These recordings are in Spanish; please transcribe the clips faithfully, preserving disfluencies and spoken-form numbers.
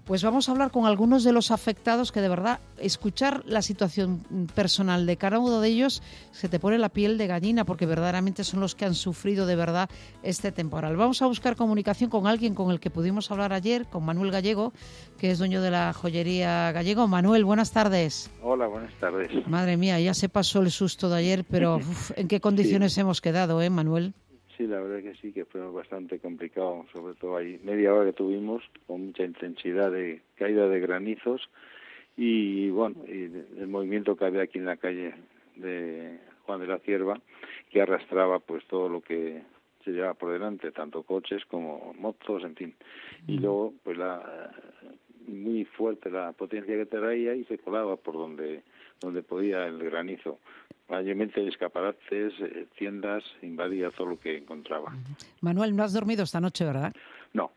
Pues vamos a hablar con algunos de los afectados que de verdad escuchar la situación personal de cada uno de ellos se te pone la piel de gallina porque verdaderamente son los que han sufrido de verdad este temporal. Vamos a buscar comunicación con alguien con el que pudimos hablar ayer, con Manuel Gallego, que es dueño de la joyería Gallego. Manuel, buenas tardes. Hola, buenas tardes. Madre mía, ya se pasó el susto de ayer, pero uf, ¿en qué condiciones sí. hemos quedado, eh, Manuel? Sí, la verdad que sí, que fue bastante complicado, sobre todo ahí media hora que tuvimos con mucha intensidad de caída de granizos y bueno, y el movimiento que había aquí en la calle de Juan de la Cierva, que arrastraba pues todo lo que se llevaba por delante, tanto coches como motos, en fin. Y luego pues la muy fuerte la potencia que traía y se colaba por donde donde podía el granizo. Mayormente escaparates, eh, tiendas, invadía todo lo que encontraba. Manuel, no has dormido esta noche, ¿verdad? No.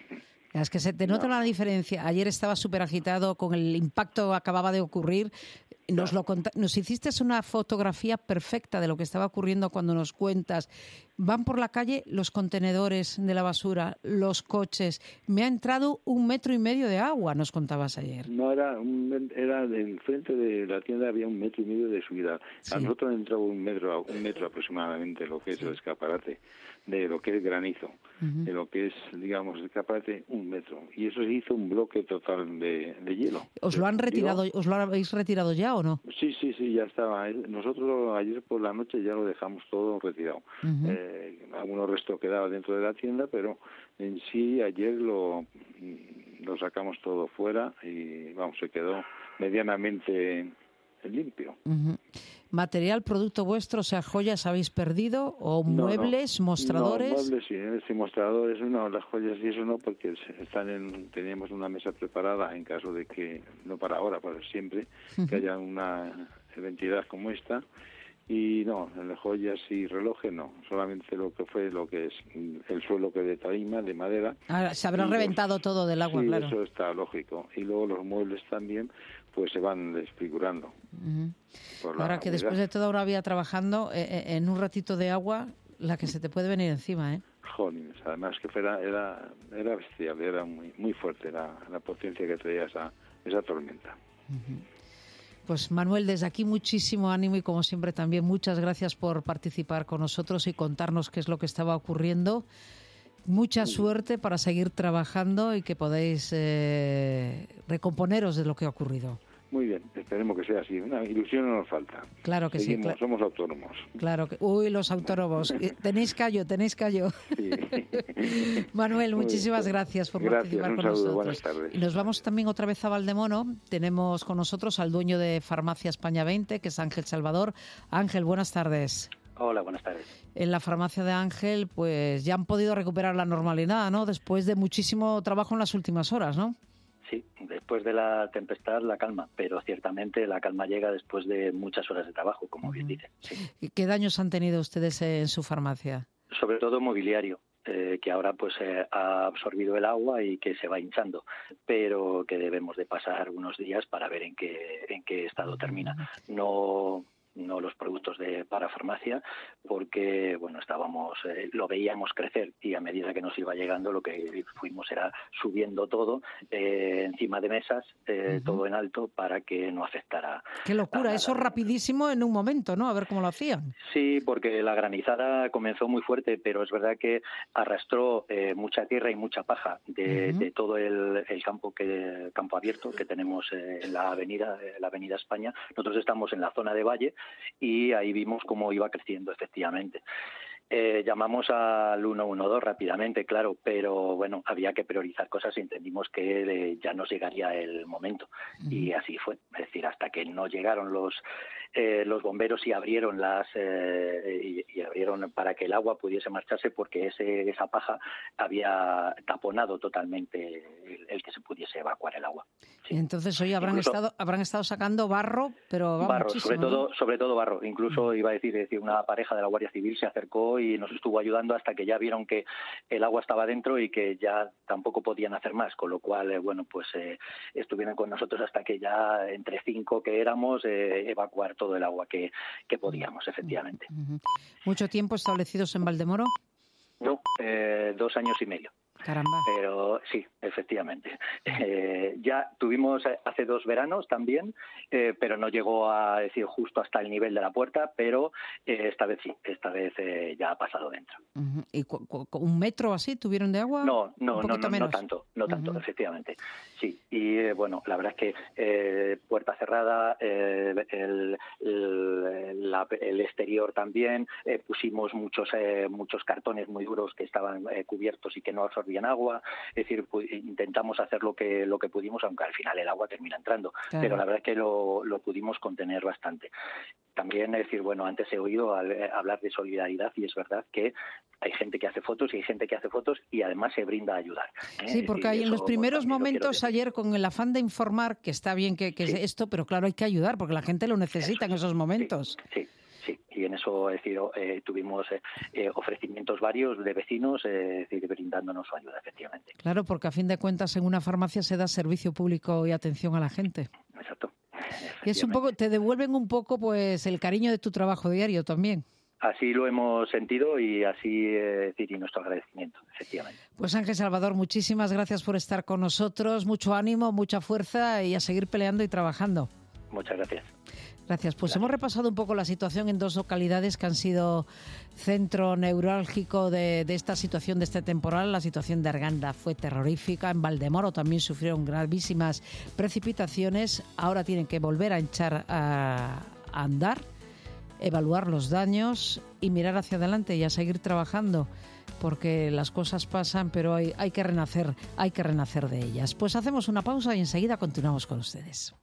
Es que se te nota no. la diferencia. Ayer estaba súper agitado con el impacto que acababa de ocurrir. Nos, lo cont- nos hiciste una fotografía perfecta de lo que estaba ocurriendo cuando nos cuentas. Van por la calle los contenedores de la basura, los coches. Me ha entrado un metro y medio de agua, nos contabas ayer. No, era un, era del frente de la tienda había un metro y medio de subida. Sí. A nosotros entraba un metro, un metro aproximadamente lo que es sí. el escaparate, de lo que es granizo, uh-huh. de lo que es, digamos, el escaparate, un metro. Y eso se hizo un bloque total de, de hielo. ¿Os lo han retirado, os lo habéis retirado ya o no? Sí, sí, sí, ya estaba. Nosotros ayer por la noche ya lo dejamos todo retirado. Uh-huh. Eh, algunos restos quedaban dentro de la tienda, pero en sí ayer lo, lo sacamos todo fuera y vamos, se quedó medianamente limpio. Uh-huh. ¿Material, producto vuestro, o sea, joyas habéis perdido o muebles, no, no. mostradores? No, muebles sí, sí, mostradores no, las joyas y eso no, porque están en, teníamos una mesa preparada en caso de que, no para ahora, para siempre, uh-huh. que haya una eventualidad como esta. Y no, en las joyas y relojes no, solamente lo que fue lo que es el suelo que de tarima, de madera. Ahora, se habrá reventado los, todo del agua, sí, claro. Eso está lógico. Y luego los muebles también, pues se van desfigurando. Uh-huh. Ahora que humedad. Después de toda una vida trabajando, eh, en un ratito de agua, la que se te puede venir encima, ¿eh? Jolines, además que fuera, era, era bestial, era muy, muy fuerte la, la potencia que traía esa, esa tormenta. Uh-huh. Pues Manuel, desde aquí muchísimo ánimo y como siempre también muchas gracias por participar con nosotros y contarnos qué es lo que estaba ocurriendo. Mucha suerte para seguir trabajando y que podáis eh, recomponeros de lo que ha ocurrido. Muy bien, esperemos que sea así. Una ilusión no nos falta. Claro que Seguimos, sí. Claro. Somos autónomos. Claro que. Uy, los autónomos. tenéis callo, tenéis callo. Sí. Manuel, muchísimas gracias por gracias, participar un con saludo, nosotros. Buenas tardes. Y nos vamos también otra vez a Valdemono. Tenemos con nosotros al dueño de Farmacia España veinte, que es Ángel Salvador. Ángel, buenas tardes. Hola, buenas tardes. En la farmacia de Ángel, pues ya han podido recuperar la normalidad, ¿no? Después de muchísimo trabajo en las últimas horas, ¿no? Sí, después de la tempestad la calma, pero ciertamente la calma llega después de muchas horas de trabajo, como uh-huh. bien dicen. Sí. ¿Qué daños han tenido ustedes en su farmacia? Sobre todo mobiliario, eh, que ahora pues eh, ha absorbido el agua y que se va hinchando, pero que debemos de pasar unos días para ver en qué en qué estado uh-huh. termina. No no los productos de parafarmacia, porque bueno estábamos eh, lo veíamos crecer y a medida que nos iba llegando lo que fuimos era subiendo todo eh, encima de mesas, eh, uh-huh. todo en alto para que no afectara. ¡Qué locura! Eso rapidísimo en un momento, ¿no? A ver cómo lo hacían. Sí, porque la granizada comenzó muy fuerte, pero es verdad que arrastró eh, mucha tierra y mucha paja de, uh-huh. de todo el, el campo que campo abierto que tenemos eh, en la avenida la avenida España. Nosotros estamos en la zona de Valle y ahí vimos cómo iba creciendo efectivamente. Eh, llamamos al uno uno dos rápidamente, claro, pero bueno, había que priorizar cosas y entendimos que eh, ya nos llegaría el momento. Uh-huh. Y así fue. Es decir, hasta que no llegaron los eh, los bomberos y abrieron las eh, y, y abrieron para que el agua pudiese marcharse, porque ese esa paja había taponado totalmente el, el que se pudiese evacuar el agua. Sí. Entonces hoy habrán Incluso, estado habrán estado sacando barro, pero va barro, muchísimo, sobre ¿no? todo sobre todo barro. Incluso uh-huh. iba a decir, decir una pareja de la Guardia Civil se acercó y nos estuvo ayudando hasta que ya vieron que el agua estaba dentro y que ya tampoco podían hacer más, con lo cual, eh, bueno, pues eh, estuvieron con nosotros hasta que ya entre cinco que éramos eh, evacuar todo el agua que, que podíamos, efectivamente. Uh-huh. ¿Mucho tiempo establecidos en Valdemoro? No, eh, dos años y medio. Caramba. Pero sí, efectivamente. Eh, ya tuvimos hace dos veranos también, eh, pero no llegó a decir justo hasta el nivel de la puerta, pero eh, esta vez sí, esta vez eh, ya ha pasado dentro. Uh-huh. ¿Y cu- cu- un metro así tuvieron de agua? No, no, no, no, menos. no tanto, no tanto, uh-huh. efectivamente. Sí, y eh, bueno, la verdad es que eh, puerta cerrada, eh, el, el, la, el exterior también, eh, pusimos muchos eh, muchos cartones muy duros que estaban eh, cubiertos y que no absorbían agua, es decir, pu- intentamos hacer lo que lo que pudimos, aunque al final el agua termina entrando, claro. Pero la verdad es que lo, lo pudimos contener bastante. También, es decir, bueno, antes he oído hablar de solidaridad y es verdad que hay gente que hace fotos y hay gente que hace fotos y además se brinda a ayudar. ¿eh? Sí, porque hay en los primeros momentos ayer con el afán de informar, que está bien que, que sí. es esto, pero claro, hay que ayudar porque la gente lo necesita eso, en esos momentos. Sí, sí. Sí, y en eso es decir, eh, tuvimos eh, ofrecimientos varios de vecinos, eh, es decir, brindándonos su ayuda, efectivamente. Claro, porque a fin de cuentas en una farmacia se da servicio público y atención a la gente. Exacto. Y es un poco, te devuelven un poco pues el cariño de tu trabajo diario también. Así lo hemos sentido y así eh, decir, y nuestro agradecimiento, efectivamente. Pues Ángel Salvador, muchísimas gracias por estar con nosotros, mucho ánimo, mucha fuerza y a seguir peleando y trabajando. Muchas gracias. Gracias. Pues Gracias. Hemos repasado un poco la situación en dos localidades que han sido centro neurálgico de, de esta situación, de este temporal. La situación de Arganda fue terrorífica. En Valdemoro también sufrieron gravísimas precipitaciones. Ahora tienen que volver a echar a, a andar, evaluar los daños y mirar hacia adelante y a seguir trabajando, porque las cosas pasan, pero hay, hay que renacer, hay que renacer de ellas. Pues hacemos una pausa y enseguida continuamos con ustedes.